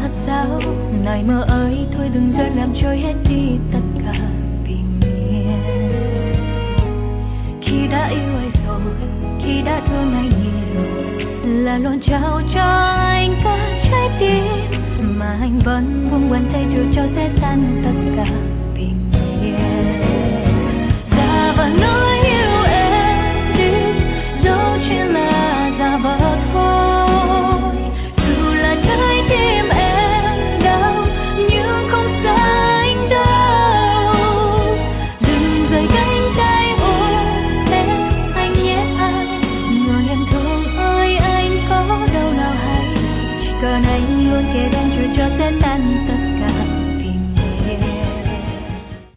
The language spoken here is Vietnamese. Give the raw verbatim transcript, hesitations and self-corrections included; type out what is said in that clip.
thật sao? Này mơ ơi thôi đừng rơi làm trôi hết đi tất cả bình yên. Khi đã yêu ai rồi, khi đã thương ai nhiều, là luôn trao cho anh cả trái tim, mà anh vẫn buông bàn tay rồi cho sẽ tan tất cả bình yên. Ra và nói